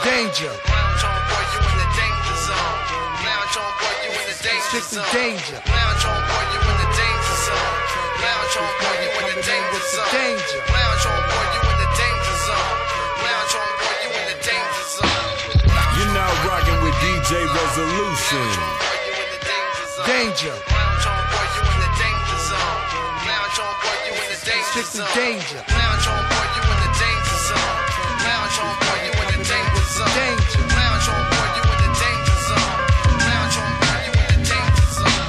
danger. Lounge on, boy, you in the danger zone. Lounge on, boy, you in the danger Strictly zone. danger. Lounge on, boy, you in the danger zone. Lounge on, boy, you in the danger zone. Danger. Lounge on, boy, you in the danger zone. Lounge on, boy, you in the danger zone. You're now rocking with DJ Resolution. Danger. Lounge on, boy, you in the danger zone. Lounge on, boy, you in the danger Strictly zone. danger. Lounge on, boy, you in the danger zone. Lounge on, boy, you in the danger zone. Danger. Lounge on, boy, you in the danger zone. Lounge on, boy, you in the danger zone.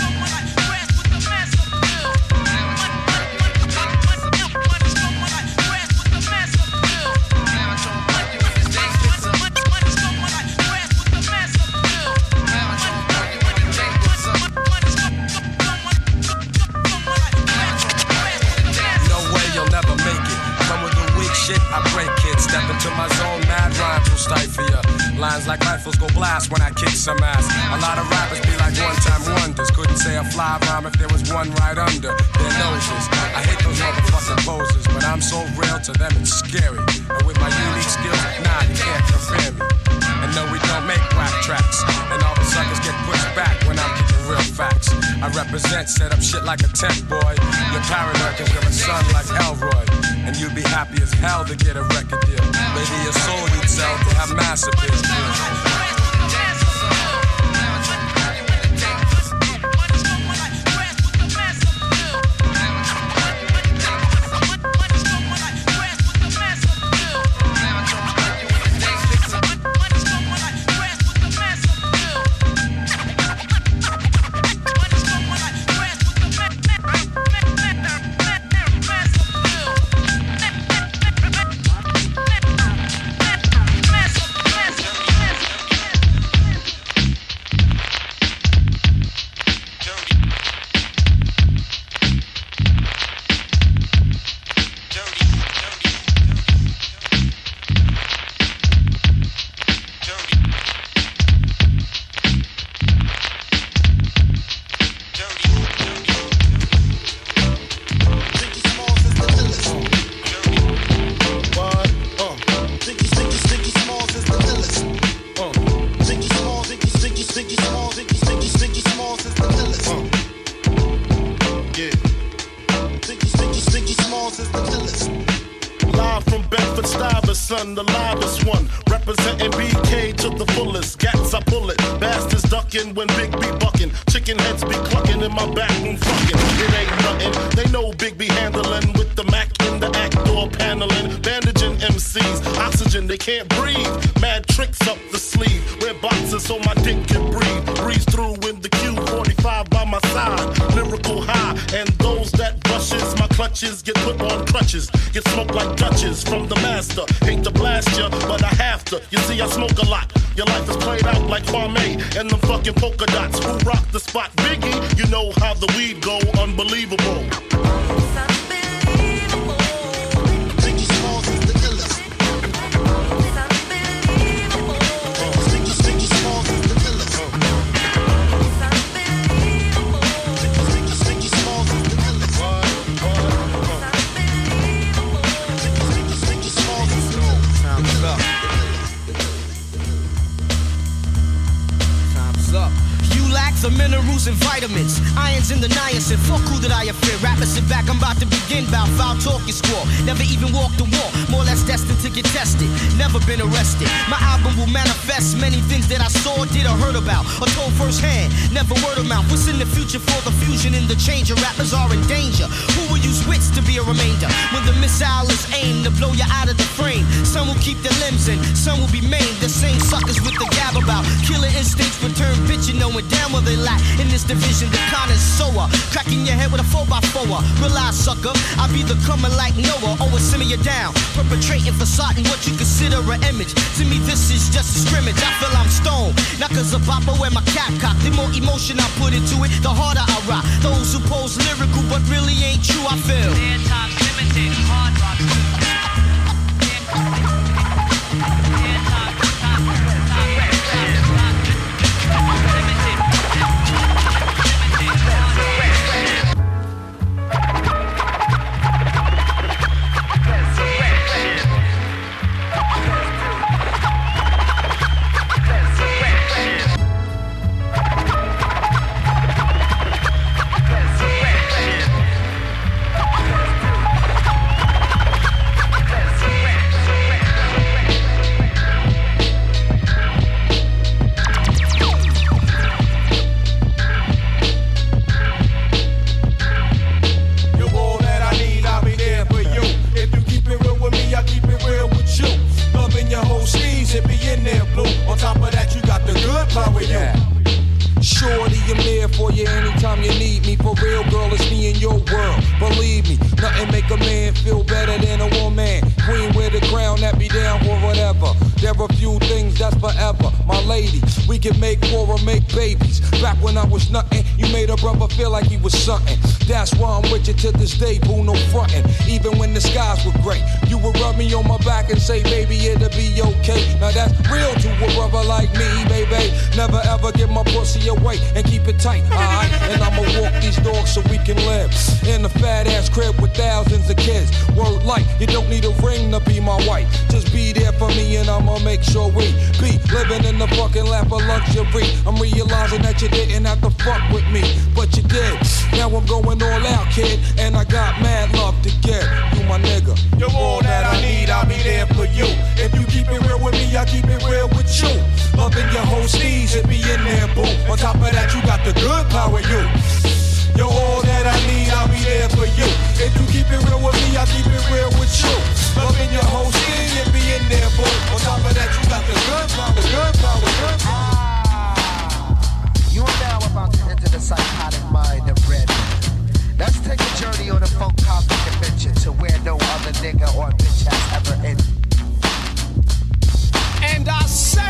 I break kids, step into my zone, mad rhymes will stifle ya. Lines like rifles go blast when I kick some ass. A lot of rappers be like one-time wonders. Couldn't say a fly rhyme if there was one right under their noses. I hate those motherfucking poses, but I'm so real to them it's scary. And with my unique skills, nah, you can't compare me. And no, we don't make rap tracks. And all the suckers get pushed back when I'm kicking real facts. I represent, set up shit like a tech boy. You're paranoid cause you're a son like Elroy. And you'd be happy as hell to get a record deal. Maybe your soul you'd sell to have mass appeal. The livest one, representing BK to the fullest. Gats I pull it, bastards ducking when Big B bucking. Chicken heads be clucking in my back room fucking. It ain't nothing, they know Big B handling with the Mac in the act door paneling. Bandaging MCs, oxygen they can't breathe. Mad tricks up the sleeve, wear boxes so my dick can breathe. Breeze through in the Q45 by my side, lyrical high. And those that brushes my clutches get put on crutches. Get smoked like Dutches from the master. Hate to blast ya, but I have to. You see, I smoke a lot. Your life is played out like Kwame and them fucking polka dots. Who rock the spot? Biggie, you know how the weed go. Unbelievable. The minerals and vitamins, irons in the niacin. Fuck who that I fear. Rappers sit back, I'm about to begin. Bout foul talking squall. Never even walked the wall. More or less destined to get tested. Never been arrested. My album will manifest many things that I saw, did or heard about, or told firsthand. Never word of mouth. What's in the future for the fusion and the change? Rappers are in danger. Who will use wits to be a remainder? When the missile is aimed to blow you out of the frame. Some will keep their limbs in, some will be maimed. The same suckers with the gab about killer instincts return bitchin', knowing damn well they lack in this division. The con is sower, cracking your head with a 4x4. Realize, sucker, I be the coming like Noah. Always simmer you down, perpetrating facade what you consider an image. To me, this is just a scrimmage. I feel I'm stoned, not cause of bopper where my cap cocked. The more emotion I put into it, the harder I rock. Those who pose lyrical but really ain't true, I feel. Times limited, hard rock. top of that, you got the good power, yeah. Shorty, I'm there for you anytime you need me. For real, girl, it's me in your world. Believe me, nothing make a man feel better than a woman. Queen with a crown that be down for whatever. There are few things that's forever. My lady, we can make war or make babies. Back when I was nothing, you made a brother feel like he was something. That's why I'm with you to this day, boo, no frontin'. Even when the skies were gray, you would rub me on my back and say, baby, it'll be okay. Now that's real to a brother like me, baby. Never ever give my pussy away and keep it tight, alright? And I'ma walk these dogs so we can live in a fat ass crib with thousands of kids. Word light, you don't need a ring to be my wife. Just be there for me and I'ma make sure we be living in the fucking lap of luxury. I'm realizing that you didn't have to fuck with me, but you did. Now I'm going all out, kid, and I got mad love to give. You my nigga, you're all that I need, I'll be there for you. If you keep it real with me, I keep it real with you. Loving your whole steez, it be in there, boo. On top of that, you got the good power, you. You're all that I need, I'll be there for you. If you keep it real with me, I'll keep it real with you. Loving your whole steez, it be in there, boo. On top of that, you got the good power, the good power, good power. You are now about to enter the psychotic mind of Red. Let's take a journey on a funk cosmic adventure to where no other nigga or bitch has ever entered. And I say,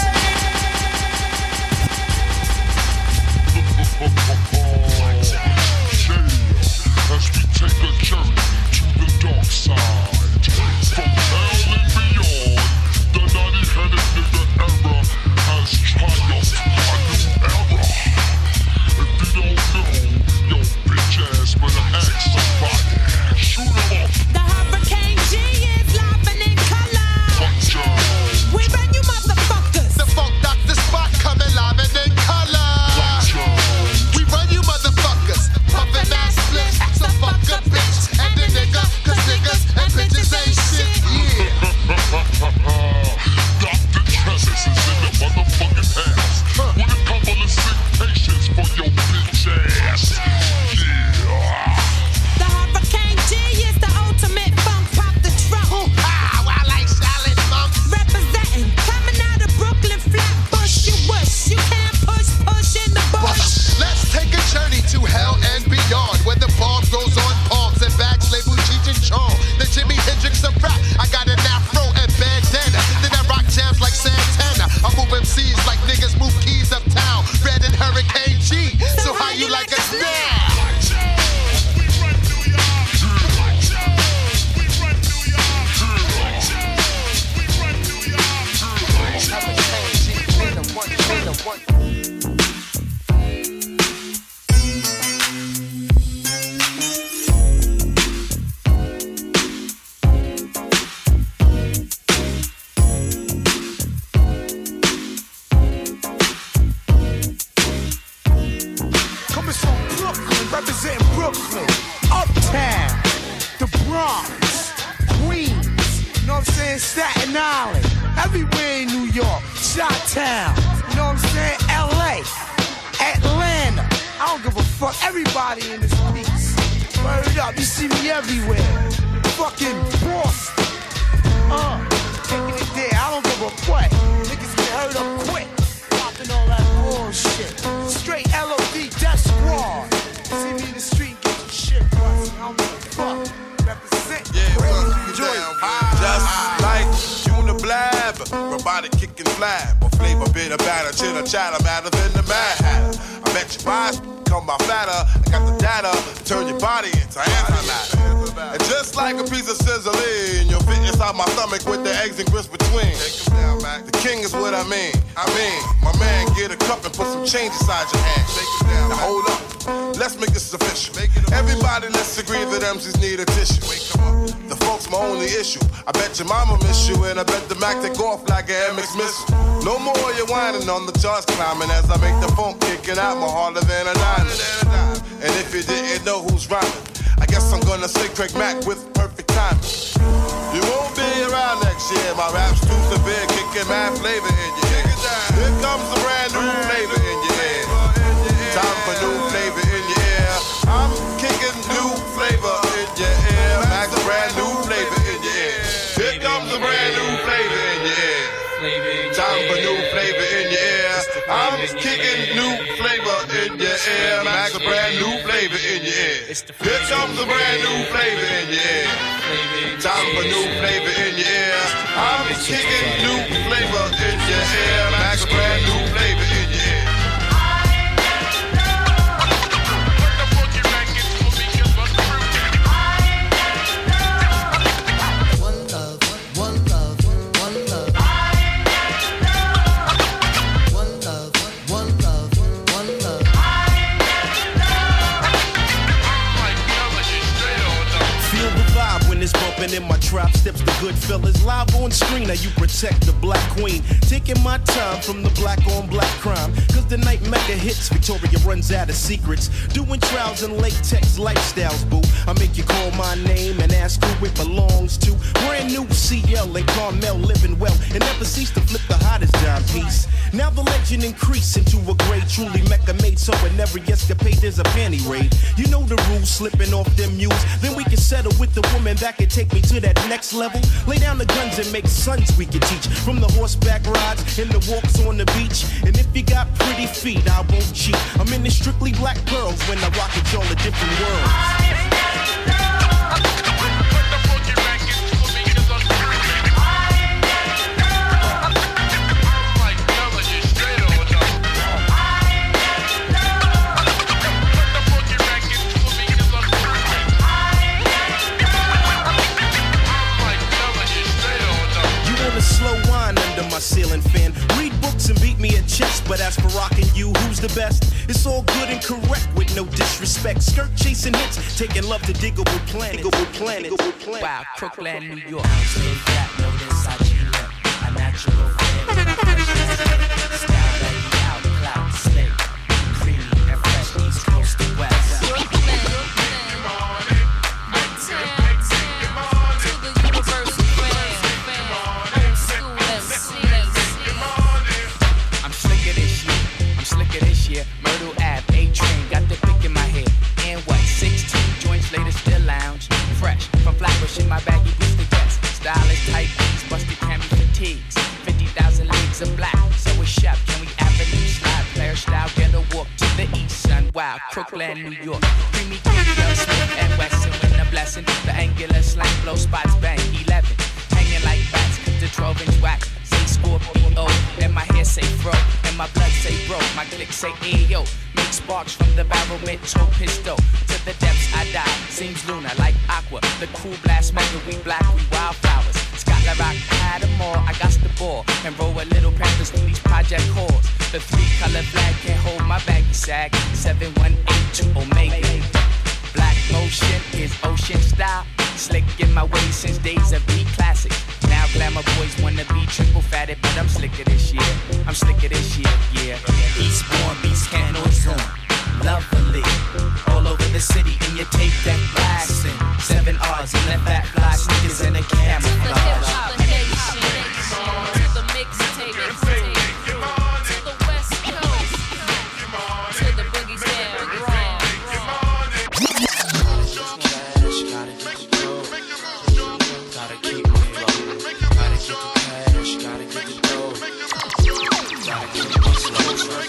as we take a journey to the dark side. From hell and beyond, the naughty-headed nigga era has triumphed. A new era. If you don't know, yo bitch ass better ask somebody. Shoot him off. The Hurricane G is live and in color. We run you motherfuckers. The Funk Doctor Spot coming live and in color. We run you motherfuckers. Pumping ass splits, so fuck a bitch and the nigga, cause niggas and bitches ain't shit. Yeah. Dr. Travis is in the motherfucking house with a couple of sick patients for your bitch ass. Yeah. The Hurricane G is the ultimate funk, pop the trunk. I like salad monks. Representing, coming out of Brooklyn, Flatbush, you wish. You can't push in the bush. Let's take a journey to hell and beyond, where the bomb goes on palms and bags labeled Cheech and Chong. The Jimi Hendrix of rap. I got an afro and bandana. Then I rock jams like Santana. I move MCs like niggas move keys uptown. Red and Hurricane G. So how you like us now? coming from Brooklyn, representing Brooklyn, Uptown, the Bronx, Queens, you know what I'm saying, Staten Island, everywhere in New York, Chi-Town, you know what I'm saying, LA, Atlanta, I don't give a fuck, everybody in this piece, word up, you see me everywhere, fucking Boston, taking it there, I don't give a fuck, niggas get hurt up quick, popping all that bullshit, straight LOD, Death Squad, see me in the street, get your shit busted, I don't give a fuck, represent, enjoy it. Just like Uniblab, robotic kicking flab, or flavor bit of batter, chitter chatter, madder than the Mad Hatter. I bet your eyes become my fatter. I got the data, turn your body into antimatter. And just like a piece of sizzling, you'll fit inside my stomach with the eggs and grits between. The king is what I mean. My man, get a cup and put some change inside your hand. Now hold up, let's make this official. Everybody, let's agree that MCs need a tissue. The folks my only issue. I bet your mama miss you, and I bet the Mac take off like an MX missile. No more you whining on the charts climbing as I make the funk kicking out more harder than a diamond. And if you didn't know who's rhyming, I guess I'm gonna say Craig Mack with perfect timing. You won't be around next year. My rap's too severe, kicking mad flavor in your ear. Here comes a brand new flavor in your ear. Time for new flavor in your ear. I'm kicking new flavor in your ear. Max, brand new flavor in your ear. Here comes a brand new flavor in your ear. Time for new flavor in your I'm kicking new flavor in your ear. Like a brand new flavor in your ear. Here comes a brand new flavor in your ear. Time for new flavor in your ear. I'm kicking new flavor in your ear. Like a brand new flavor in your ear. In my trap steps the good fellas live on screen. Now you protect the black queen, taking my time from the black on black crime. Cause the night mega hits, Victoria runs out of secrets. Doing trials and latex lifestyles, boo. I make you call my name and ask who it belongs to. Brand new CL and Carmel living well and never cease to flip the hottest dime piece. Now the legend increase into a grade truly Mecca made, so in every escapade there's a panty raid. You know the rules, slipping off them mules. Then we can settle with the woman that can take me to that next level. Lay down the guns and make sons we can teach. From the horseback rides and the walks on the beach. And if you got pretty feet, I won't cheat. I'm in the strictly black pearls when I rock at y'all a different world. Ceiling fan, read books and beat me at chess, but as for rocking you, who's the best? It's all good and correct with no disrespect. Skirt chasing hits, taking love to Diggable Planet. Wow, Crooklyn, New York. Stay flat, no this I cheat up. A natural fit. Style ready out, cloud slick, creamy and fresh, East Coast to West. Myrtle Ave, A-Train, got the pick in my head. And what, 16 joints later, still lounge. Fresh, from Flatbush in my baggy boots to guess. Stylish tight beats, busted cami fatigues. 50,000 leagues of black, so it's shop. Can we avenue slide, player style, get a walk to the east, son. Wow, Crooklyn, New York. Creamy Young Smith and Wesson with a blessing. The angular slang, blow spots, bang, 11. Hanging like bats, the 12-inch whack. Scorpio, and my hair say fro, and my blood say bro, my click say ayo. Make sparks from the barrel, mid-toe pistol. To the depths I dive, seems lunar like aqua. The cool blast mega, we black, we wildflowers. Scotland Rock, had them all, I got the ball. And roll a little Panthers through these project halls. The 3-color flag can't hold my baggy sag. 7182 Omega. Black motion is ocean style. Slick in my ways since days of B-classic. Now glamour boys wanna be triple fatted, but I'm slicker this year. I'm slicker this year, yeah. Eastbourne, beast candles on. Lovely. All over the city in your tape deck blasting. 7 R's in the fat fly sneakers and a camouflage. To the mixtape, to the West Coast, to the boogie down. Gotta keep the cash, gotta get the dough. Gotta keep the slow.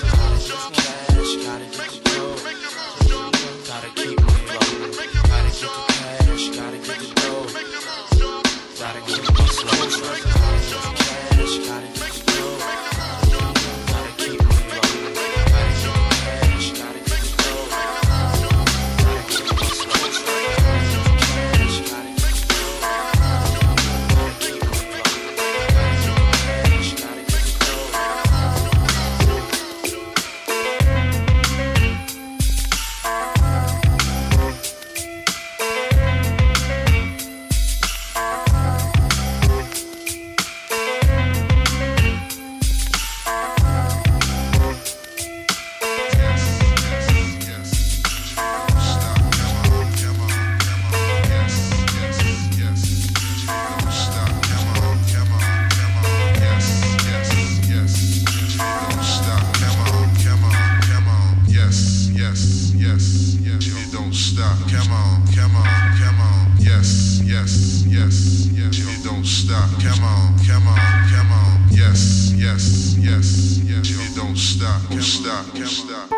You don't stop, don't stop, don't stop.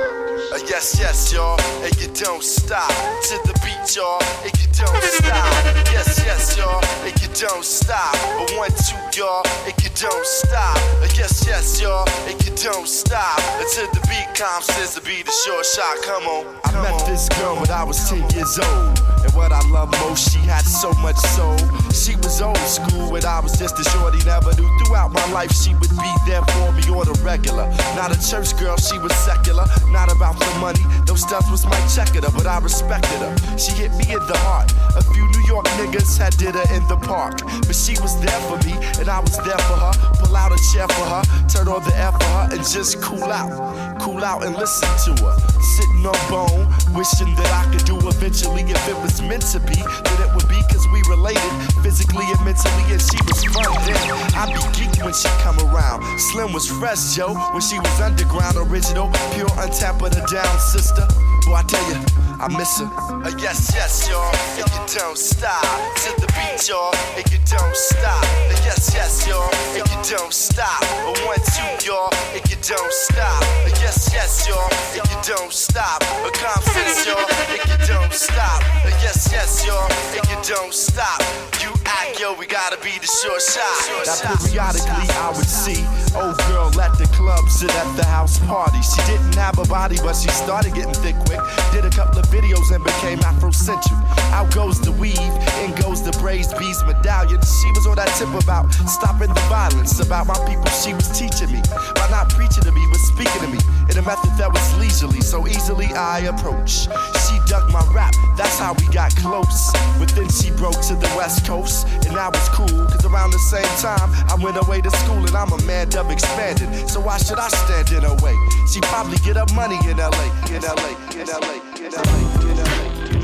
Yes, yes, y'all, and you don't stop to the beat, y'all, and you don't stop. Yes, yes, y'all, and you don't stop. 1, 2, y'all, and you don't stop. Yes, yes, y'all, and you don't stop until the beat comes. Says to be the short shot. Come on. I met this girl when I was 10 years old. And what I love most, she had so much soul. She was old school and I was just a shorty, never knew. Throughout my life she would be there for me on the regular. Not a church girl, she was secular. Not about the money, those stuff was my checker, but I respected her. She hit me in the heart. A few New York niggas had did her in the park, but she was there for me and I was there for her. Pull out a chair for her, turn on the air for her, and just cool out and listen to her. Sitting on bone, wishing that I could do eventually. If it was meant to be, then it would be, cause we related physically and mentally, and she was fun then. I be geeked when she come around. Slim was fresh, Joe, when she was underground, original, pure, untapped, but her down sister. Boy, I tell you, I miss her. Yes, yes, y'all, and you don't stop to the beat, y'all, and you don't stop. Yes, yes, y'all, and you don't stop. 1, 2, y'all, and you don't stop. Yes, yes, y'all, and you don't stop. Confidence, y'all, and you don't stop. Yes, yes, y'all, and you don't stop. You act, yo, we gotta be the short shot. Now periodically I would see old girl at the club, sit at the house party. She didn't have a body, but she started getting thick quick. Did a couple of videos and became Afrocentric. Out goes the weave, in goes the braids, beads, medallion. She was on that tip about stopping the violence, about my people she was teaching me. By not preaching to me, but speaking to me in a method that was leisurely, so easily I approach. She dug my rap, that's how we got close. But then she broke to the West Coast, and I was cool, cause around the same time I went away to school and I'm a man dub expanded. So why should I stand in her way? She probably get up money in LA, in LA, in LA, in LA, in LA.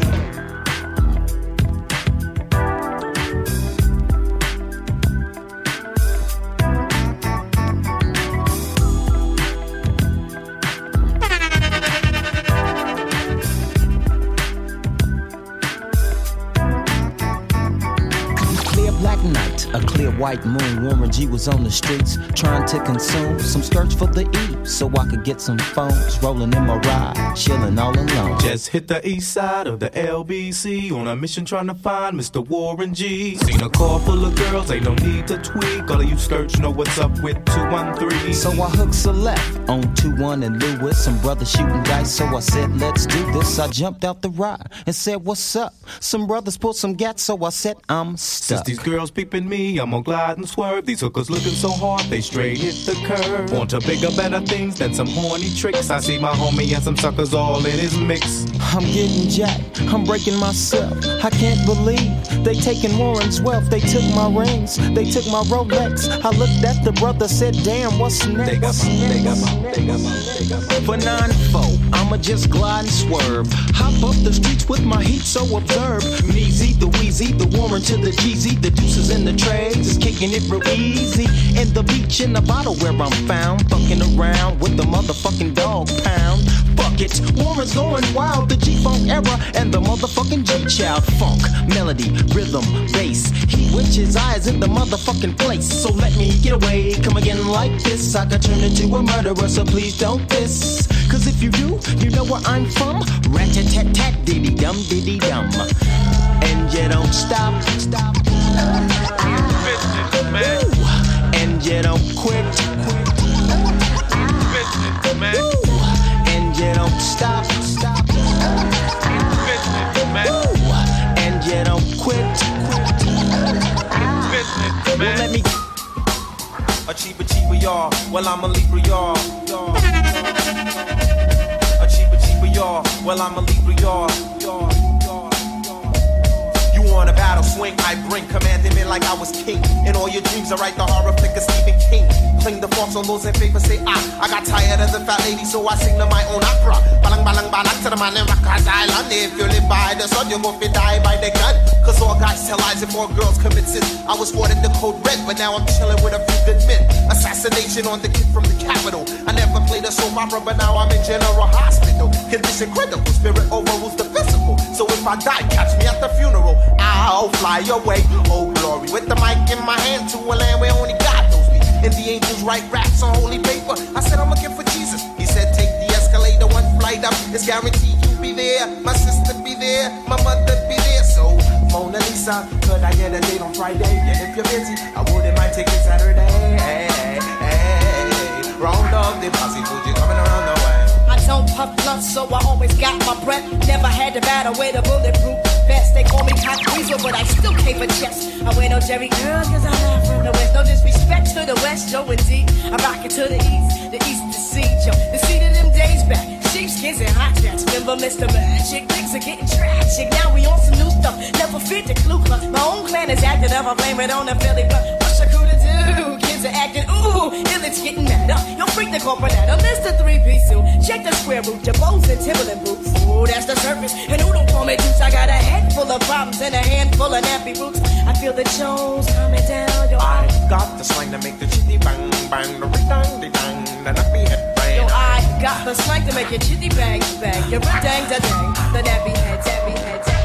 Night, a clear white moon, Warren G was on the streets trying to consume some skirts for the E, so I could get some phones, rolling in my ride, chilling all alone. Just hit the east side of the LBC on a mission trying to find Mr. Warren G. Seen a car full of girls, ain't no need to tweak. All of you skirts know what's up with 213. So I hooked a left on 21 and Lewis, some brothers shooting dice, so I said let's do this. I jumped out the ride and said what's up. Some brothers pulled some gats, so I said I'm stuck. Since these girls peeping me, I'm gonna glide and swerve. These hookers looking so hard, they straight hit the curve. Want to bigger, better things than some horny tricks. I see my homie and some suckers all in his mix. I'm getting jacked, I'm breaking myself. I can't believe they taking Warren's wealth. They took my rings, they took my Rolex. I looked at the brother, said damn, what's next? They got For 9-4, I'ma just glide and swerve. Hop up the streets with my heat, so observe. Meezy, the Wheezy, the Warren to the GZ, the deuces in the trays, is kicking it real easy. In the beach, in the bottle where I'm found, fucking around with the motherfucking dog pound. Fuck it, Warren's going wild, the G-Funk era and the motherfucking J-Child. Funk, melody, rhythm, bass. He witch his eyes in the motherfucking place. So let me get away, come again like this. I could turn into a murderer, so please don't diss. Cause if you do, you know where I'm from. Rat-tat-tat-tat, diddy-dum, diddy-dum. And you don't stop. Woo. And you don't quit. Woo. And you don't stop. Woo. And you don't quit. Well, let me A cheaper, y'all. Well, I'm a Libra, y'all. A cheaper, y'all. Well, I'm a Libra, y'all. You want a battle swing, I bring commanding me like I was king. In all your dreams, I write the horror flick of Stephen King. Cling the forms on those in favor, say I got tired of the fat lady, so I sing to my own opera. Balang balang balang to the man in Rikers Island. If you live by the sun, you're gonna die by the gun. Cause all guys tell lies and more girls commit sin. I was ordered the code red, but now I'm chilling with a few good men. Assassination on the kid from the capital. I never played a soap opera, but now I'm in general hospital. Condition critical, spirit overrules the physical. So if I die, catch me at the funeral. I'll fly away, oh glory. With the mic in my hand to a land where only God knows me. and the angels write raps on holy paper. I said, I'm looking for Jesus. He said, take the escalator one flight up. It's guaranteed you'll be there. My sister be there. My mother be there. So, Mona Lisa, could I get a date on Friday? And if you're busy, I wouldn't mind taking Saturday. Hey, hey, hey. Round up the posse, food you coming around the way. I don't puff blunts, so I always got my breath. Never had to battle with a bulletproof vest. They call me Hot Weasel, but I still came for chest. I wear no Jerry Curl, cause I'm not from the West. No disrespect to the West, Joe and D. I rock it to the East to see Joe. The seed of them days back. Sheepskins and hot jacks. Remember Mr. Magic? Things are getting tragic. Now we on some new stuff. Never fit the Ku Klux. My own clan is acting up. I blame it on the Philly blood. What's I could do? Kids are acting, ooh, ill, it's getting mad. Yo, freak the corporate at Mr. 3-piece suit. Check the square root, your bows and Timberland boots. Ooh, that's the surface. And who don't call me juice? I got a head full of problems and a handful of nappy roots. I feel the Jones coming down. Yo, I got the slang to make the chitty bang bang, the ring-dang, the dang, the nappy head bang. Yo, I got the slang to make your chitty bang bang, your ring-dang, the dang, the nappy head, tappy head, tappy head.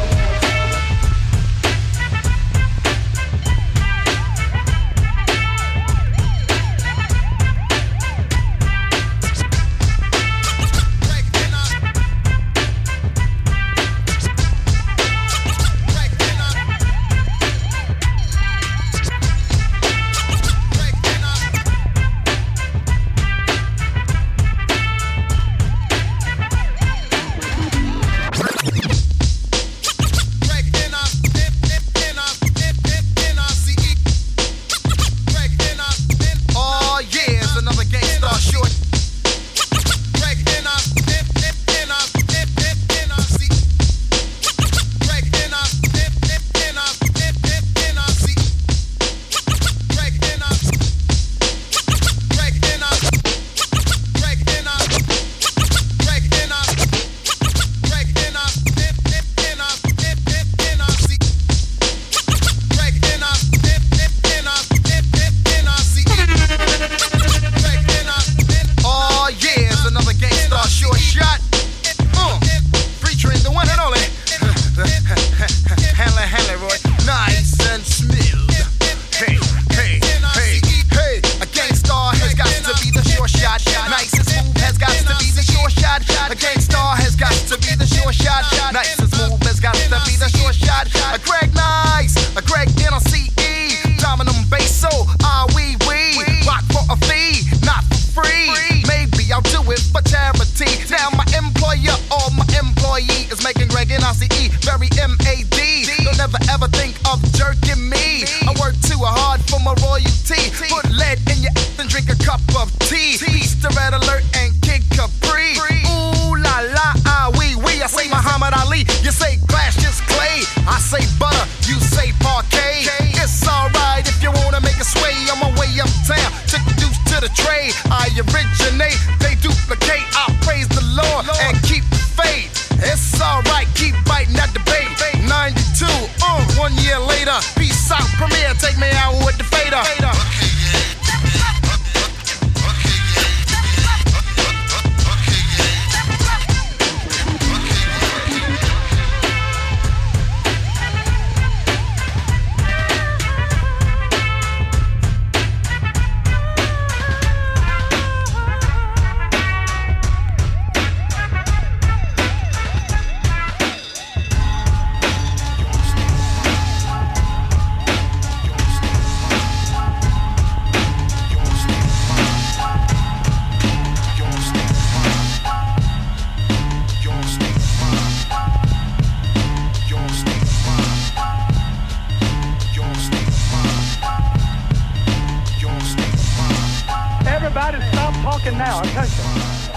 Now, attention.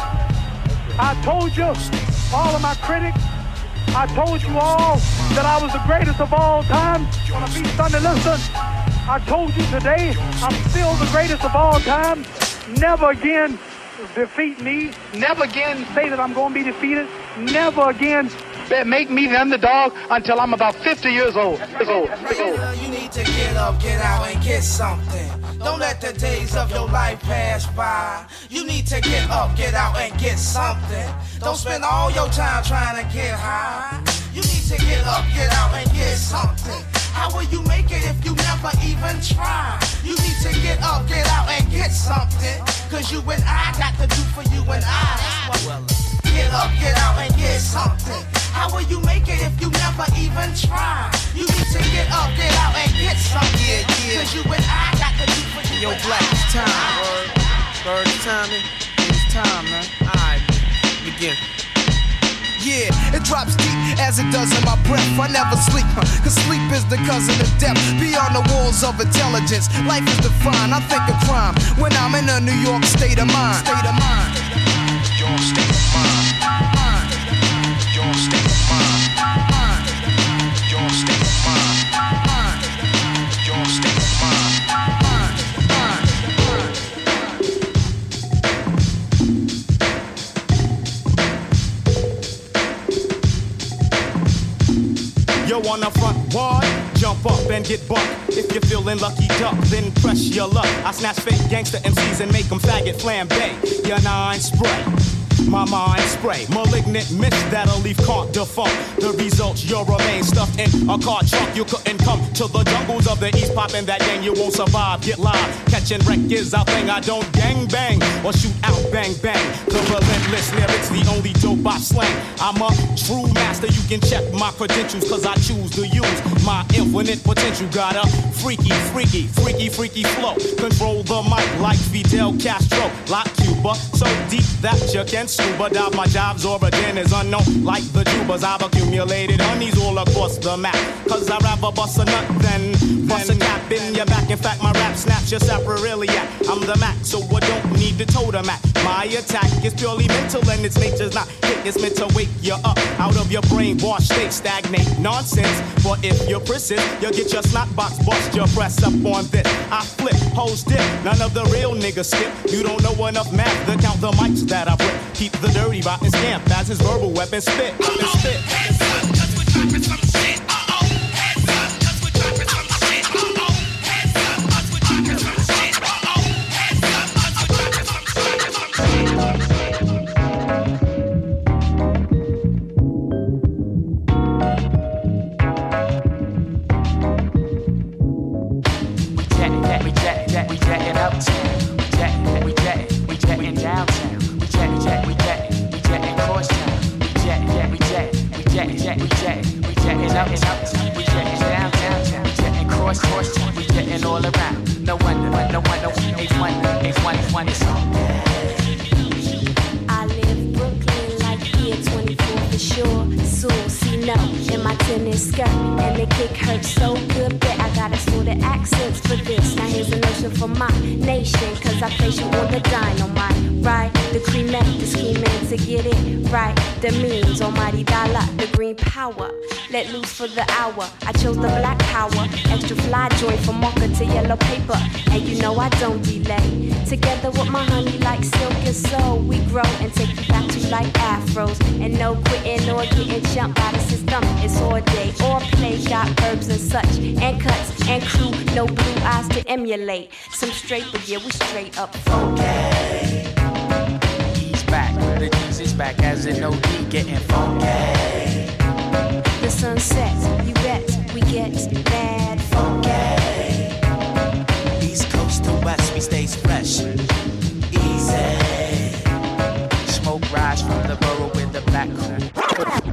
I told you, all of my critics, I told you all that I was the greatest of all time on a beat Sunday. Listen, I told you today, I'm still the greatest of all time. Never again defeat me. Never again say that I'm going to be defeated. Never again make me the underdog until I'm about 50 years old. You need to get up, get out, and get something. Don't let the days of your life pass by. You need to get up, get out, and get something. Don't spend all your time trying to get high. You need to get up, get out, and get something. How will you make it if you never even try? You need to get up, get out, and get something. Cause you and I got to do for you and I. Get up, get out, and get something. How will you make it if you never even try? You need to get up, get out, and get something. Cause you and I got to do for you and Black, it's time, word. Bird timing, it's time, man. Alright, begin. Yeah, it drops deep as it does in my breath. I never sleep, cause sleep is the cousin of death. Beyond the walls of intelligence, life is defined. I think of crime when I'm in a New York state of mind. State of mind. Your state of mind. Your state of mind. Your state of mind. Your state of mind. Yo, on the front wall, jump up and get bucked. If you're feeling lucky duck, then press your luck. I snatch fake gangster MCs and make them faggot flambe. Your nine spray. My mind spray, malignant mist that'll leave can't defunct. The results, you'll remain stuffed in a car trunk. You couldn't come to the jungles of the East, poppin' that gang, you won't survive. Get live, catching wreck is our thing. I don't gang bang or shoot out bang bang. The relentless lyrics, the only dope I slang. I'm a true master, you can check my credentials, cause I choose to use my infinite potential. Got a freaky flow. Control the mic like Fidel Castro, like Cuba, so deep that you can scuba dive. My job's origin is unknown, like the Jubas. I've accumulated honeys all across the map. Cause I'd rather bust a nut than bust a cap in your back. In fact, my rap snaps your sapriliac. I'm the Mac, so I don't need to totem at. My attack is purely mental and its nature's not hit. It's meant to wake you up out of your brainwash state. Stagnate nonsense, but if you're persist, you'll get your snot box bust. Your press up on this. I flip, hoes dip, none of the real niggas skip. You don't know enough math to count the mics that I've ripped. Keep the dirty rotten scamp as his verbal weapon spit. Heads up, cause we're dropping some shit. Heads up, cause we're dropping some shit. Heads up, cause we're dropping some shit. Heads up, cause we're dropping some We jetting uptown. We jetting downtown. We jetting crosstown. We jetting uptown. We jetting downtown. We jetting crosstown. We jetting all around. No wonder, A1 song. I live Brooklyn like year 24 for sure. Susie no in my tennis skirt, and the kick hurts so good that I got assorted accents for this. Now here's a notion for my nation, cause I place you on the dynamite, right? The cremate, the scheming to get it right. The means, almighty dollar, the green power. Let loose for the hour. I chose the black power, extra fly joint from marker to yellow paper, and you know I don't delay. Together with my honey like silk and soul, we grow and take you back to like afros, and no quitting or getting jumped by the system. It's all day, all play, got verbs and such, and cuts and crew, no blue eyes to emulate. Some straight, but yeah, we straight up funky. He's back, the G's is back, as in OD, getting funky. The sun sets, you bet, we get mad funky. East coast to west, we stays fresh. Easy. Smoke rise from the borough with the black crew.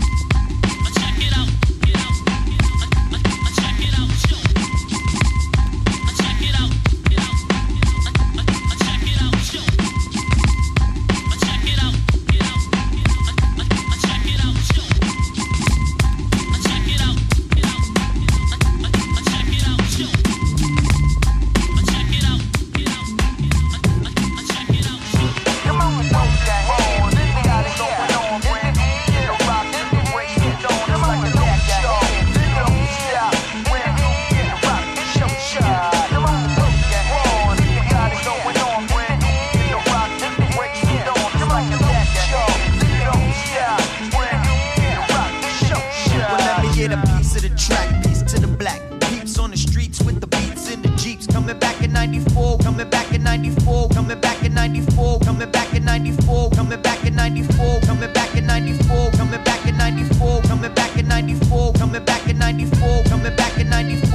Coming back in 94,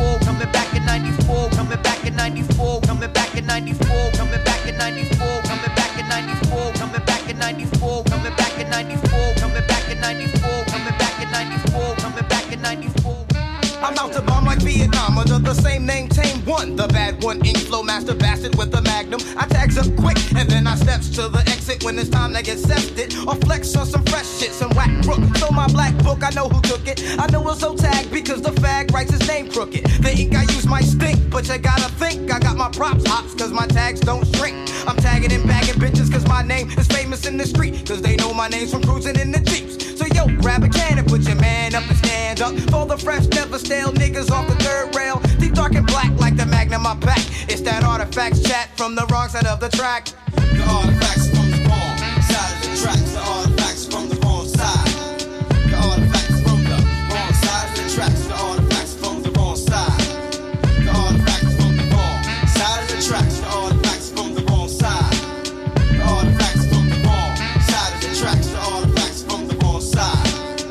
same name, tame one. The bad one, ink flow master bastard with the magnum. I tags up quick and then I steps to the exit when it's time to get sefted. Or flex on some fresh shit, some whack brook. So my black book, I know who took it. I know it's so tagged because the fag writes his name crooked. The ink I use might stink, but you gotta think I got my props hops cause my tags don't shrink. I'm tagging and bagging bitches cause my name is famous in the street. Cause they know my name's from cruising in the Jeeps. So yo, grab a can and put your man up and stand up. For the fresh, never stale niggas off the third rail. Deep dark and black like the Magnum I pack. It's that artifacts chat from the wrong side of the track. The artifacts from the wrong side of the tracks. The artifacts from the wrong side. The artifacts from the wrong side of the tracks. The artifacts from the wrong side. The artifacts from the wrong side of the tracks. The artifacts from the wrong side. The artifacts from the wrong side of the tracks. The artifacts from the wrong side.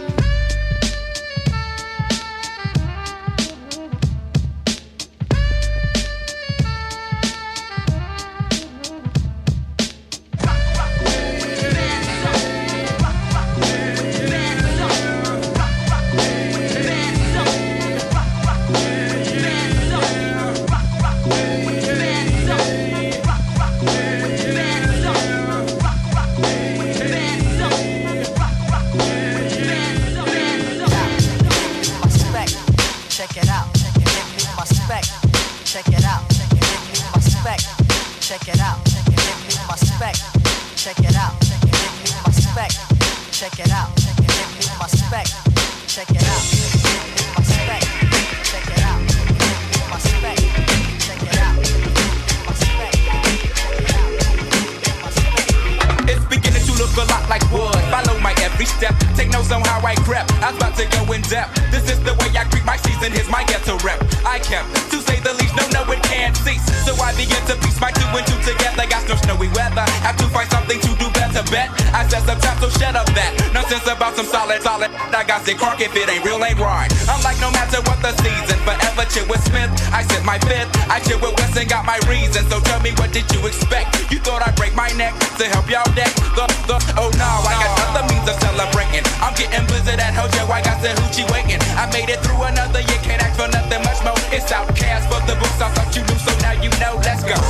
Check it out. Give me my spec. Check it out. Give me my spec. Check it out. Give me my spec. Check it out. Give me my spec. Check it out. Give me my spec. Check it out. Give me my spec. Check it out. Give me my spec. Check it out. My spec. It's beginning to look a lot like wood. Follow my every step. Take notes on how I crept. I'm about to go in depth. This is the way I greet my season. Here's my ghetto rep. I kept, to say the least, no, it can't cease. So I begin to piece my two and two together. Got no snowy weather. Have to find something to do better. Bet I said some time, so shut up that. Nonsense about some solid. I got sick crock if it ain't real, ain't right. I'm like, no matter what the season, forever chill with Smith. I said my fifth. I chill with West and got my reasons. So tell me, what did you expect? You thought I'd break my neck to help y'all deck? Oh no, I got other means of celebrating. I'm getting blizzard at Hojo, I got the hoochie waiting. I made it through another year, can't ask for nothing much more. It's Outcast, but the books I thought you knew, so now you know. Let's go.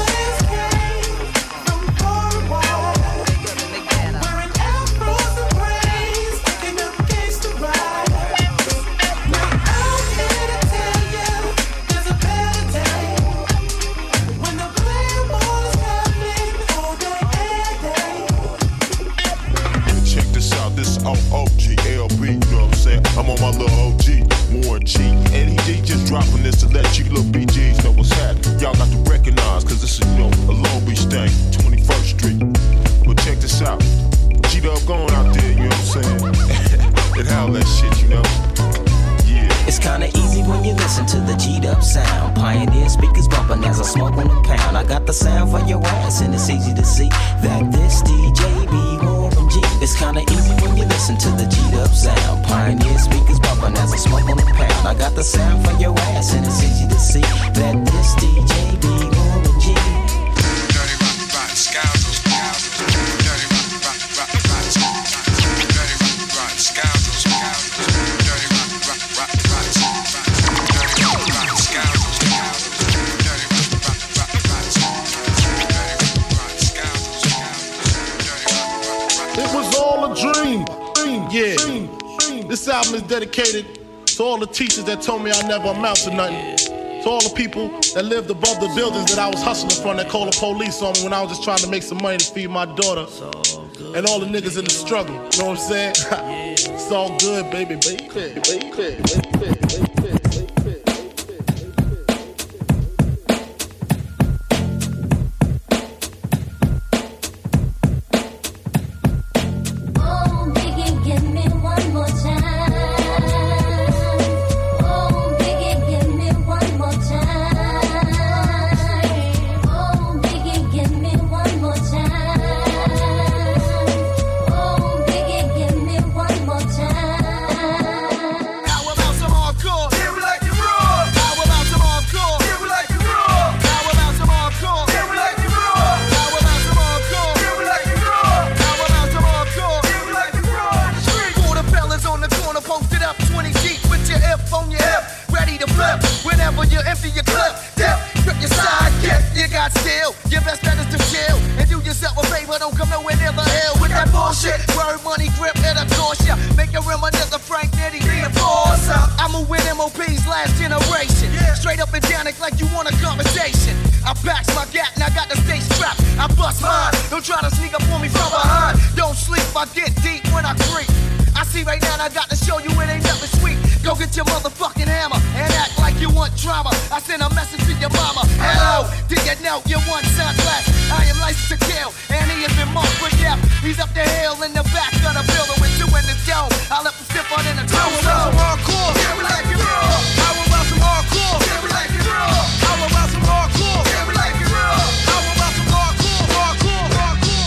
OGLB, you know what I'm saying? I'm on my little OG, Warren G. And he just dropping this to let you little BGs know what's happening. Y'all got to recognize, cause this is, you know, a Long Beach thing, 21st Street. But check this out. G-Dub going out there, you know what I'm saying? And how that shit, you know? It's kinda easy when you listen to the G-Dub sound. Pioneer speakers bumping as I smoke on the pound. I got the sound for your ass and it's easy to see that this DJ be Warren G. It's kinda easy when you listen to the G-Dub sound. Pioneer speakers bumping as I smoke on the pound. I got the sound for your ass and it's easy to see that this DJ be Warren G. Dirty rotten scoundrels. Dirty rotten scoundrels. Yeah, this album is dedicated to all the teachers that told me I never amount to nothing. To all the people that lived above the buildings that I was hustling from that called the police on me when I was just trying to make some money to feed my daughter. And all the niggas in the struggle, you know what I'm saying? It's all good, baby. but don't come nowhere near the hell with that bullshit. Word, money, grip, and a torch ya. Make a reminisce of Frank Nitty, the enforcer. I'm a win MOP's last generation. Straight up and down it like you want a conversation. I packs my gat and I got the stay strapped. I bust mine, don't try to sneak up on me from behind. Don't sleep, I get deep when I creep. I see right now and I got to show you it ain't nothing sweet. Go get your motherfucking hammer and act like you want drama. I send a message to your mama. Hello, did you know you want sunglass? I am licensed to kill and he has been marked for death. He's up the hill in the back of the building with two in the dome. I left him stiff on in the toe. I will some hardcore. Yeah, we like it raw. I will rock some hardcore. Yeah, we like it raw. I will rock some hardcore. Yeah, we like it raw. I will rock some hardcore, hardcore, hardcore.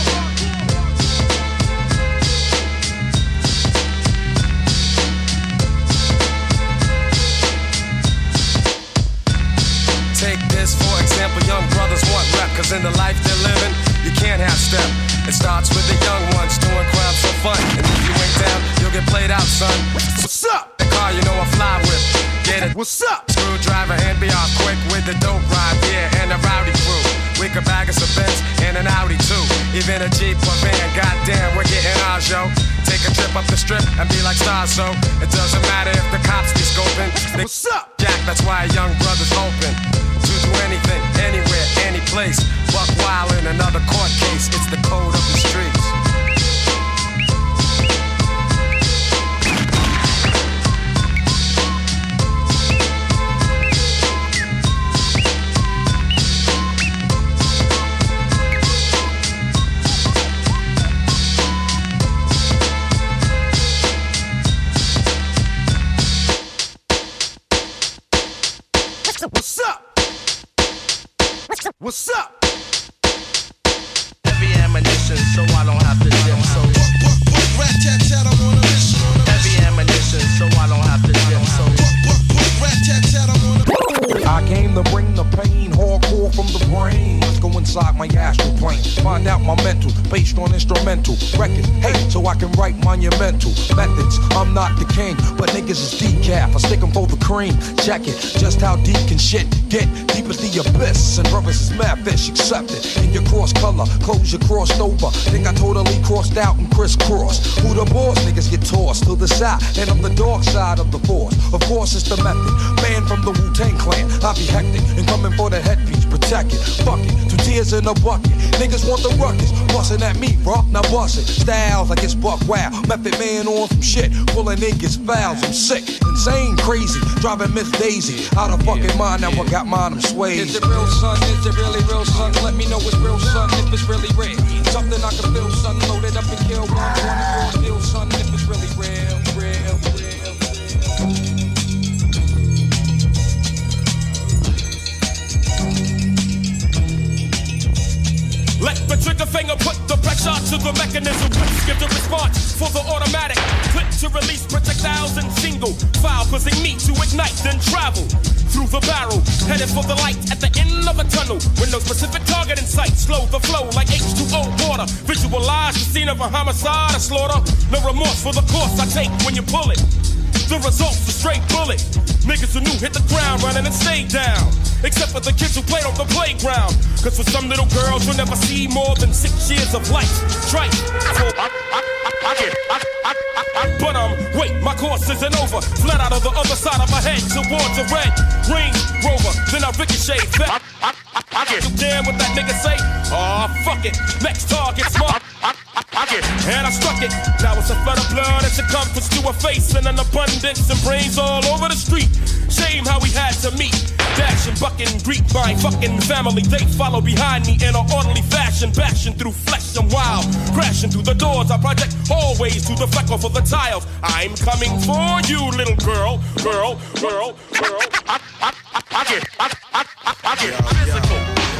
Take this for example, young brothers want rep, cause in the life they're living, you can't have step. It starts with the young ones doing crime for fun, and if you ain't down, you'll get played out, son. What's up? The car you know I fly with, get it? What's up? Screwdriver and be off quick with the dope ride, yeah, and a rowdy crew. We could bag us a Benz and an Audi too, even a Jeep or van, goddamn, we're getting ours, yo. Take a trip up the strip and be like stars, so it doesn't matter if the cops be scoping. What's up? Jack, that's why a young brother's hoping to do anything, anywhere, any place. Buck wild in another court case. It's the code of the streets. What's up? What's up? Heavy ammunition, so I don't have to dip. So rat-tat-tat, I'm on a mission. Heavy ammunition, so I don't have to dip. So rat-tat-tat, I'm on a I came to bring the pain, hardcore from the brain. Let's go inside my astral plane, find out my mental, based on instrumental records. Hey, so I can write monumental methods. I'm not the king, but niggas is decaf. I stick 'em for the cream. Check it, just how deep can shit get? Deep as the abyss, and brothers is mad fish accepted. In your cross color, clothes you crossed over. Think I totally crossed out and crisscrossed. Who the boss? Niggas get tossed to the side, and I'm the dark side of the force. Of course it's the method, man from the Wu-Tang Clan. I be hectic and coming for the headpiece, protect it. Fuck it, 2 tears in a bucket. Niggas want the ruckus, bustin' at me, bro. Now bust it. Styles like it's buck wild. Method man on some shit, pulling niggas fouls. I'm sick, insane, crazy, driving Miss Daisy out of fucking mind. Now I got mine, I'm swayed. Is it real, son? Is it really real, son? Let me know it's real, son. If it's really real, something I can feel, son. Loaded up and kill one. Wanna go deal, son. If it's really real, real, real. Let the trigger finger put the pressure to the mechanism. Give the response for the automatic. Click to release projectiles in single file, causing me to ignite, then travel through the barrel, headed for the light at the end of a tunnel. With no specific target in sight, slow the flow like H2O water. Visualize the scene of a homicide, a slaughter. No remorse for the course I take when you pull it. The result's a straight bullet. Niggas who knew hit the ground running and stayed down. Except for the kids who played on the playground. Cause for some little girls you'll never see more than 6 years of life. Trite. But wait, my course isn't over. Fled out of the other side of my head towards a red Range Rover. Then I ricochet back. You damn what that nigga say? Aw, fuck it. Next target, smart. And I struck it. Now it's a flood of blood and circumference to a face and an abundance and brains all over the street. Shame how we had to meet. Dash and buck and greet my fucking family. They follow behind me in an orderly fashion. Bashing through flesh and wild. Crashing through the doors. I project always to the freckle for the tiles. I'm coming for you, little girl. Girl, girl, girl. I get physical.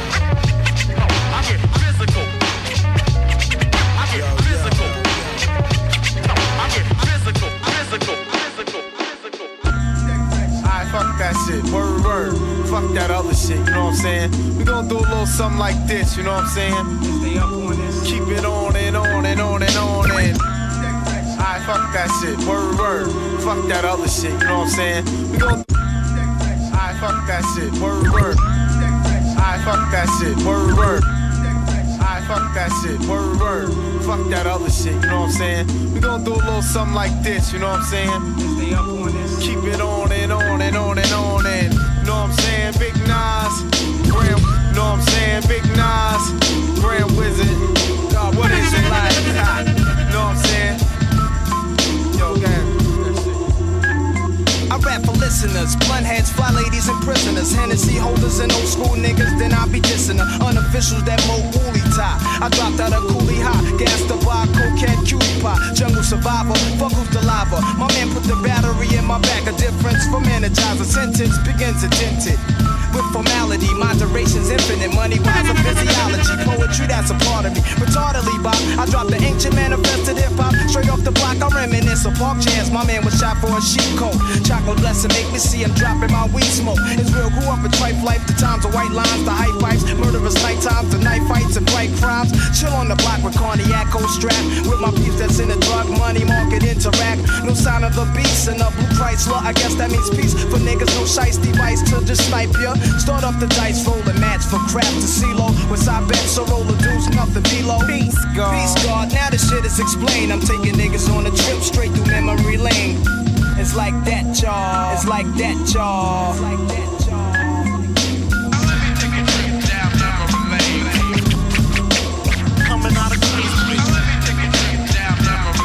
I get physical. I get physical. I get physical, physical, physical, physical. Alright, fuck that shit. Word, word. Fuck that other shit, you know what I'm saying? We gonna do a little something like this, you know what I'm saying? Stay up on this. Keep it on and on and on and on and. Alright, fuck that shit. Word, word. Fuck that other shit, you know what I'm saying? We gonna. Alright, fuck that shit. Word, word. Alright, fuck that shit. Word, word. Alright, fuck that shit. Word, word. Fuck that other shit, you know what I'm saying? We gonna do a little something like this, you know what I'm saying? Stay up on this. Keep it on and on and on and on and, you know what I'm saying? Big Nas, Grand, you know what I'm saying? Big Nas, Grand Wizard. God, what is it like? You know what I'm saying? Yo, damn. I rap for listeners, blunt heads, fly ladies, and prisoners. Hennessy holders and old school niggas, then I be dissing the unofficials that mo woolly tie. I dropped out of coolie high, gas to buy, cocaine, cutie pie. Jungle survivor, fuck who's the lava. My man put the battery in my back, a difference from energizer. Sentence begins dented. With formality, moderation's infinite. Money wise of physiology, poetry that's a part of me. Retardedly, Bob, I dropped the ancient manifested hip hop. Straight off the block, I reminisce of Park Chance. My man was shot for a sheep coat. Chocolate blessing make me see him dropping my weed smoke. It's real, grew up in trife life. The times of white lines, the hype pipes, murderous night times, the night fights and bright crimes. Chill on the block with cognac, strap. With my peeps that's in the drug money market interact. No sign of the beast and a blue Chrysler. I guess that means peace for niggas. No shice device to just snipe ya. Start up the dice, roll a match for crap to CeeLo. What's I bet, so roll the deuce, nothing below. Peace God. Peace God, now the shit is explained. I'm taking niggas on a trip straight through memory lane. It's like that, y'all. It's like that, y'all. It's like that, y'all. Let me take a trip down memory lane. Coming out of Queens Street. Let me take a trip down memory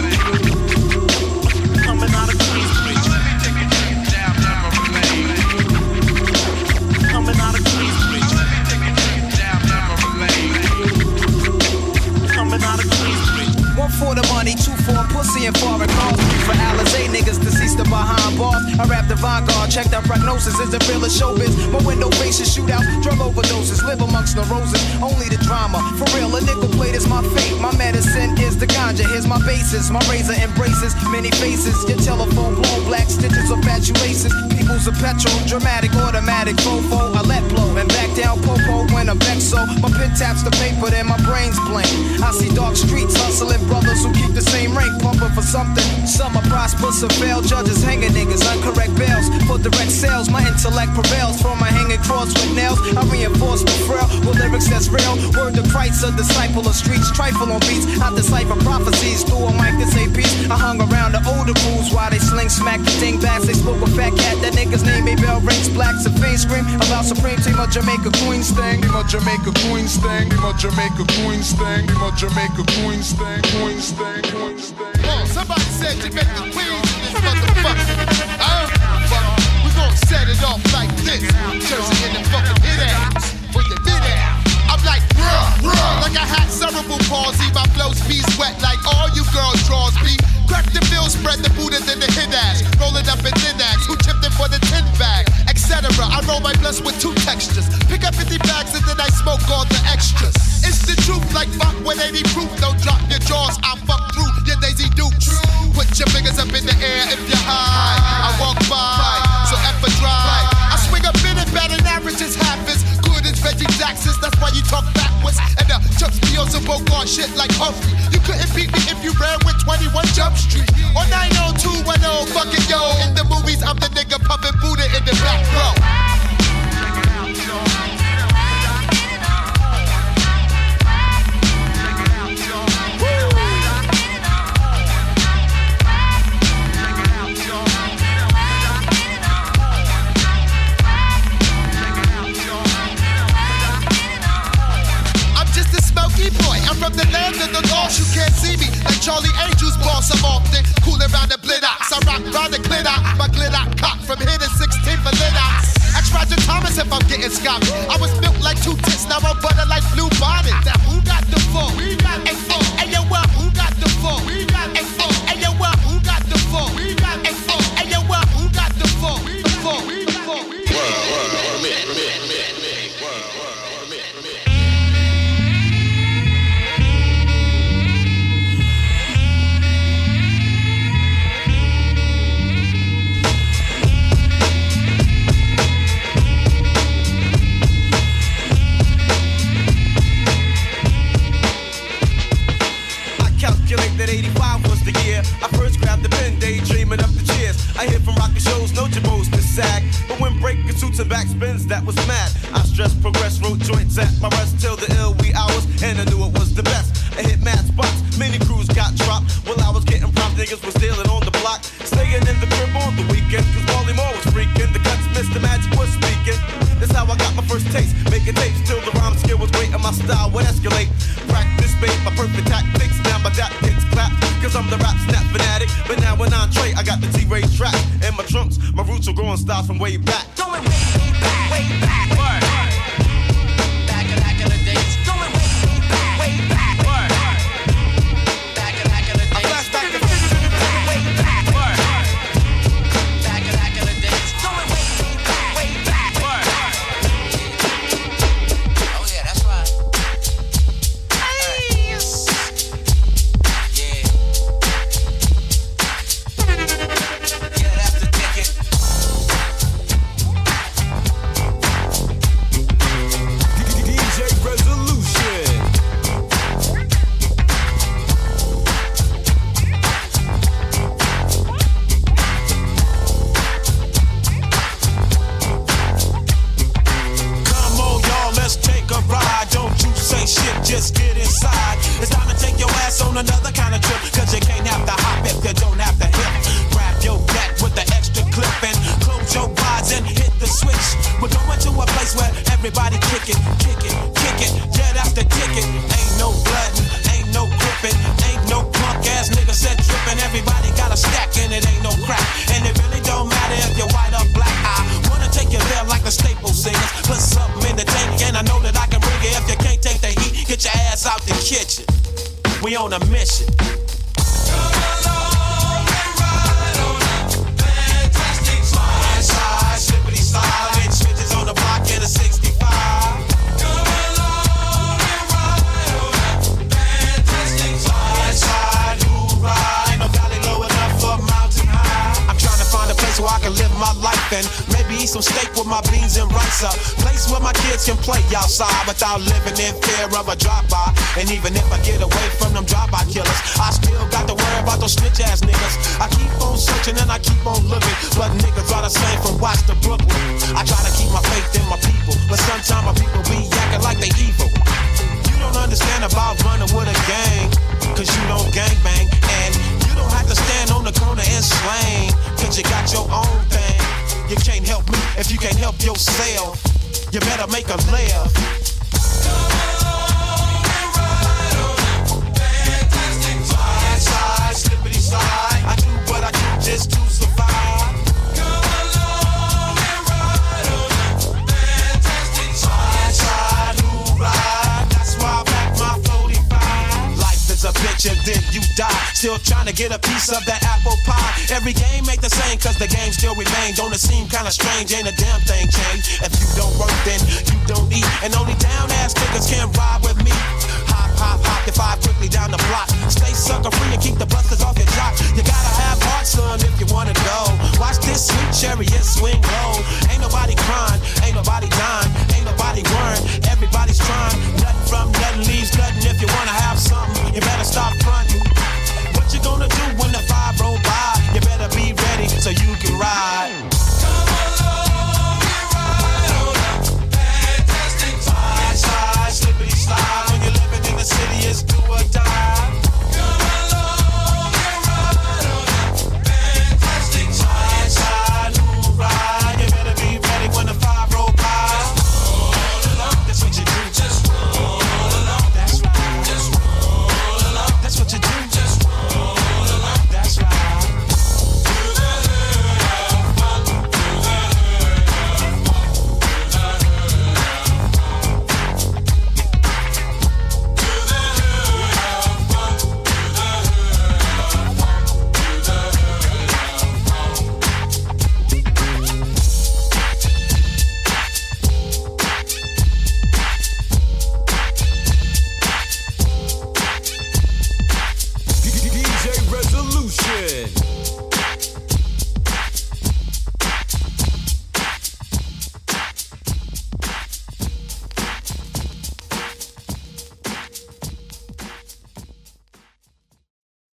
lane. Coming out of Queens Street. Let me take a trip down memory lane. Coming out of Queens Street. Let me take a trip down memory lane. Coming out of Queens Street. One for the money, two for pussy and foreign cars. Three for Alizé niggas deceased or behind bars. I rap the vanguard, check that prognosis. Is it real as showbiz? My window faces, shootouts, drug overdoses. Live amongst the roses, only the drama. For real, a nickel plate is my fate. My medicine is the ganja. Here's my basis. My razor embraces many faces. Your telephone blown, black stitches of fatuations. People's a petrol, dramatic, automatic, fofo. I let blow and back down popo when I'm vexed. So my pen taps the paper, then my brain's blank. I see dark streets hustling. Brothers who keep the same rank, pumping for something. Some are prosper, some fail. Judges hanging niggas, uncorrect bails. For direct sales, my intellect prevails. From my hanging cross with nails, I reinforce the frail with lyrics that's real. Word to Christ, a disciple of streets. Trifle on beats, I decipher prophecies. Through a mic to say peace. I hung around the older crews while they sling smack the dingbats. They spoke a fat cat, that nigga's name made bell rings. Blacks and fiends scream about supreme team of Jamaica Queens thing. Team of Jamaica Queens thing. Team of Jamaica Queens thing. Team of Jamaica Queens thing. Queens thing, Queens thing. Oh, somebody said you make the Queens in this motherfucker. We gon' set it off like this. Jersey in the fucking hit ass. For the hit ass. I'm like, bruh, like I had cerebral palsy. My flow's be wet like all you girls draws be. Crack the bill, spread the Buddha in the hit ass. Roll it up in thin ass. Who chipped in for the tin bag? Etc. I roll my blunts with two textures. Pick up 50 bags and then I smoke all the extras. It's the truth, like fuck 180 proof. Don't drop your jaws, I fuck through your Daisy Dukes. Put your fingers up in the air if you're high. I walk by, so F a drive. I swing a bit and better average is half as good as Reggie Jackson's. That's why you talk backwards. And the Chuck Spiels and Bogart shit like Humphrey. You couldn't beat me if you ran with 21 Jump Street. Or 90210, fuck it, yo. In the movies, I'm the nigga pumping Buddha in the back row. Boy, I'm from the land of the lost. You can't see me like Charlie Angel's boss. I'm often cool around the blittox. I rock round the glitter. My glitter cock from here to 16 for litox. Ask Roger Thomas if I'm getting scopped. I was built like two tits, now I'm butter like blue bonnet. Now who got the full? We got the full. Hey yo, well, who got the full? We got the full. Hey yo, well, who got the full? We got the full. Hey yo, well, who got the full? The full. That 85 was the year I first grabbed the pen, daydreaming up the cheers. I hear from rockin' shows, no Jabos to sag. But when breakers suits and backspins, that was mad. I stressed, progressed, wrote joints at my rest till the ill wee hours, and I knew it was the best. I hit mad spots, many crews got dropped. While I was getting prompt, niggas was dealing on the block. Staying in the crib on the weekend, cause Wally Moore was freaking. The cuts, Mr. Magic was speaking. That's how I got my first taste, making tapes till the rhyme skill was great and my style would escalate. Practice made my perfect tactics, now my dap kicks clap, cause I'm the rap snap fanatic. But now when I trade, I got the T-Ray track in my trunks. My roots are growing styles from way back. Going way back, way back. Word. Back in the days. Going way back, way back. Word. Back in the days. I flash back to way back. Word. Back in the days. Going way back, way back. Word. Oh yeah, that's right. Yeah, that's the ticket. Shit, just get inside. It's time to take your ass on another kind of trip, cause you can't have to hop if you don't have to hip. Grab your gat with the extra clip and close your eyes and hit the switch. We're going to a place where everybody kick it, kick it, kick it. Yeah, that's the ticket. Ain't no bloodin', ain't no gripping, ain't no punk ass nigga said trippin'. Everybody got a stack and it ain't no crack. And it really don't matter if you're white or black. I wanna take you there like the Staple Singers. Put something in the tank and I know that I can bring it. If you can't take the heat, get your ass out the kitchen. We on a mission. Come along and ride on a fantastic slide. Slide, slippity slide, and switches on the block in a 65. Come along and ride on a fantastic slide. Slide, who ride? Ain't no valley low enough for mountain high. I'm trying to find a place where I can live my life and maybe eat some steak with my beans and rice. A place where my kids can play outside without living in fear of a drive-by. And even if I get away from them drive-by killers, I still got to worry about those snitch-ass niggas. I keep on searching and I keep on looking, but niggas are the same from Watts to Brooklyn. I try to keep my faith in my people, but sometimes my people be acting like they evil. You don't understand about running with a gang, cause you don't gangbang. And you don't have to stand on the corner and slang, cause you got your own thing. You can't help me if you can't help yourself. You better make a laugh. Come along and ride on a fantastic slide. Slide, slippity slide. I do what I do just to survive. Come along and ride on a fantastic slide. Slide, who ride? That's why I pack my 45. Life is a bitch and then you die. Still trying to get a piece of that apple pie. Every game ain't the same cause the game still remains. Don't it seem kinda strange? Ain't a damn thing changed. If you don't work then you don't eat. And only down ass niggas can ride with me. Hop, hop, hop, if I quickly down the block. Stay sucker free and keep the busters off your jock. You gotta have heart, son, if you wanna go. Watch this sweet chariot swing low. Ain't nobody crying, ain't nobody dying, ain't nobody worrying.